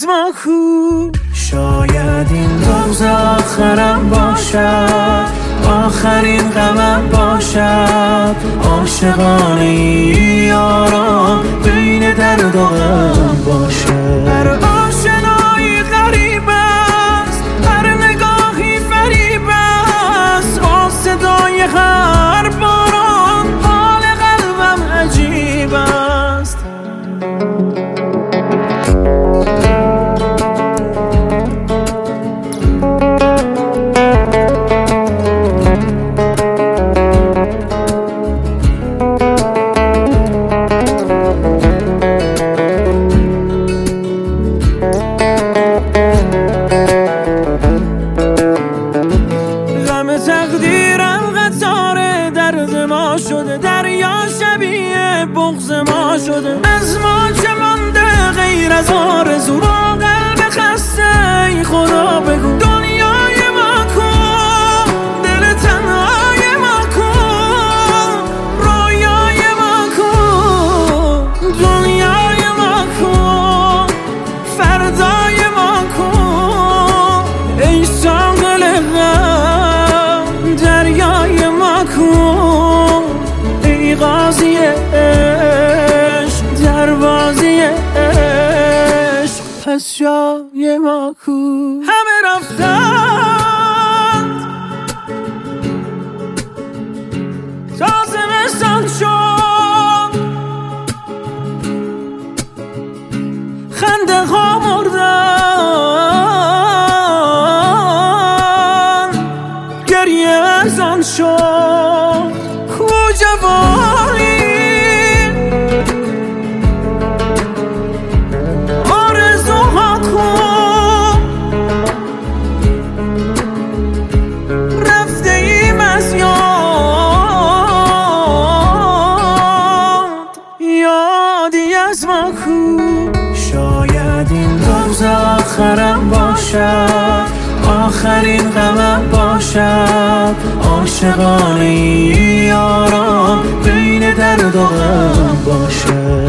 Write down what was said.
از ما کو. شاید این روز آخرم باشد، آخرین غمم باشد. عاشقانه یارم بین درد و غم باشد. هر آشنایی غریب است، هر نگاهی فریب است. با صدای هر باران حال قلبم عجیب است. تقدیرم قطار درد ما شده، دریا شبیه بغض ما شده. از ما چه مانده غیر از آرزو؟ با قلب خسته ای خدا بگو دنیای ما کن، دل تنهای ما کن، رویای ما کن، دنیای ما کن، فردای ما کن. ای ساقل دریای ما کن، ای قاضی عشق دروازی عشق، پس جای ما کو. همه رفتند تا زمستان شد، خنده ها مردن، گریه ارزان شد. کو جوانی آرزوها کن، رفته ایم از یادی از ما کو. شاید این روز آخرم باشد، آخرین غمم باشد. عاشقانه یارم بین درد و غم باشد.